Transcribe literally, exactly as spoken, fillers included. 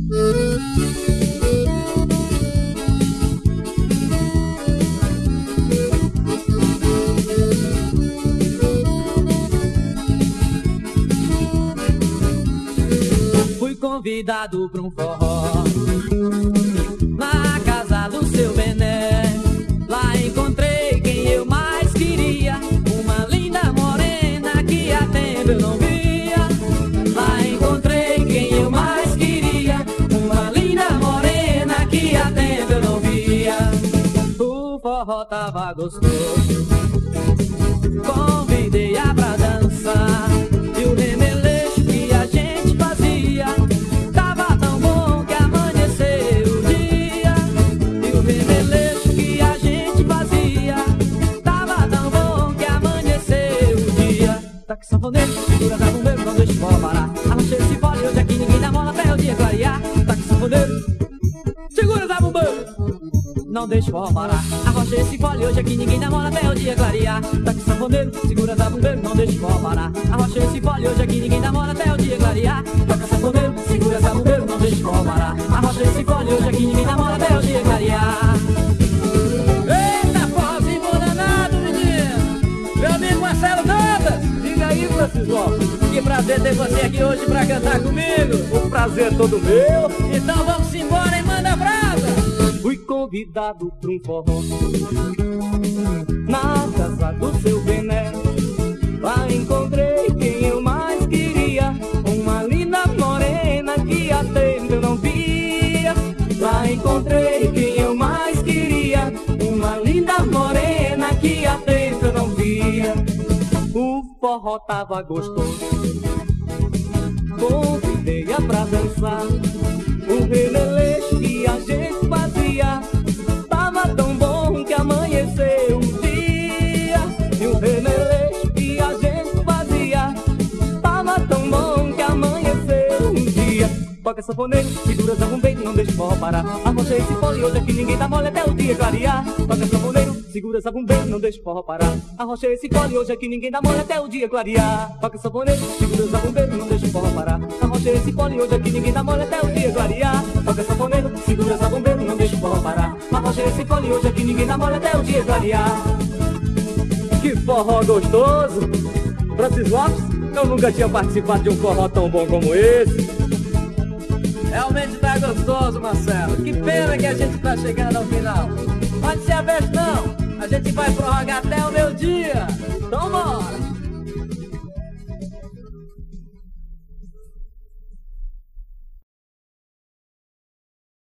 Fui convidado pra um forró na casa do seu Bené. Lá encontrei quem eu mais queria, uma linda morena que há tempo eu não via. Lá encontrei quem eu mais queria, uma linda morena que há tempo eu não via. O forró tava gostoso, convidei-a pra dançar, e o remeleixo que a gente fazia tava tão bom que amanheceu o dia. E o remeleixo que a gente fazia tava tão bom que amanheceu o dia. Toque sanfoneiro, segura da bombeiro, não deixe o forró parar. Arrochei esse fole, hoje aqui ninguém dá mola até o dia clarear. Toque sanfoneiro, segura da bombeiro, não deixe o forró parar. Arrochei esse fole, hoje aqui ninguém dá mola até o dia clarear. Toque sanfoneiro, segura da bombeiro, não deixe o forró parar. Arrochei esse fole, hoje aqui ninguém dá mola até o dia clarear. Toque sanfoneiro, segura da bombeiro, não deixe o forró parar. Arrochei esse fole, hoje aqui ninguém dá mola até o dia clarear. Eita, forrozinho bom danado, menino! Meu amigo Marcelo Dantas, diga aí, Francisco, que prazer ter você aqui hoje pra cantar comigo. O prazer é todo meu. Então vamos embora e manda brasa. Fui convidado pra um forró na casa do seu Bené. Lá encontrei quem eu mais queria, uma linda morena que há tempo eu não via. Lá encontrei quem eu mais queria, uma linda morena que há tempo eu não via. O forró tava gostoso, convidei-a pra dançar, o remeleixo que a gente fazia tava tão bom que amanheceu o dia. E o remeleixo que a gente fazia tava tão bom que amanheceu um dia. Toca sanfoneiro, segura essa bombeira, não deixa o forró parar. Arrochei esse fole, hoje aqui ninguém dá mole até o dia clarear. Toca sanfoneiro, segura essa bombeira, não deixa o forró parar. Arrochei esse fole, hoje aqui ninguém dá mole até o dia clarear. Toca sanfoneiro, segura essa bombeira, não deixa o forró parar. Arrochei esse fole, hoje aqui ninguém dá mole até o dia clarear. Toca sanfoneiro, segura essa bombeira, não deixa o forró parar. Arrochei esse fole, hoje aqui ninguém dá mole até o dia clarear. Que forró gostoso! Francis Lopes, eu nunca tinha participado de um forró tão bom como esse. Realmente tá gostoso, Marcelo. Que pena que a gente tá chegando ao final. Pode ser a vez não, a gente vai prorrogar até o meu dia.